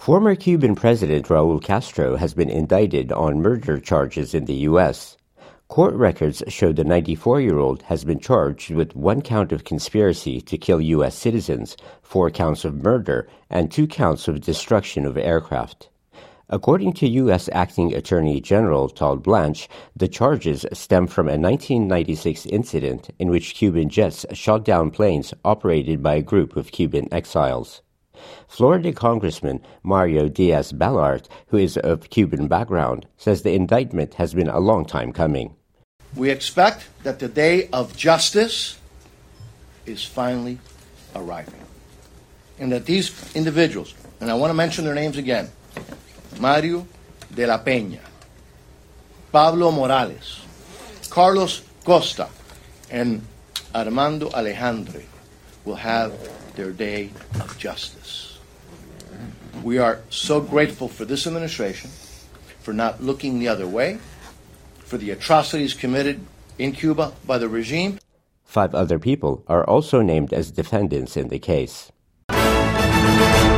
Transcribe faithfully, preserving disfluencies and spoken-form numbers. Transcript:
Former Cuban President Raul Castro has been indicted on murder charges in the U S. Court records show the ninety-four-year-old has been charged with one count of conspiracy to kill U S citizens, four counts of murder, and two counts of destruction of aircraft. According to U S Acting Attorney General Todd Blanche, the charges stem from a nineteen ninety-six incident in which Cuban jets shot down planes operated by a group of Cuban exiles. Florida Congressman Mario Diaz-Balart, who is of Cuban background, says the indictment has been a long time coming. We expect that the day of justice is finally arriving, and that these individuals, and I want to mention their names again, Mario de la Peña, Pablo Morales, Carlos Costa, and Armando Alejandre, will have their day of justice. We are so grateful for this administration for not looking the other way, for the atrocities committed in Cuba by the regime. Five other people are also named as defendants in the case.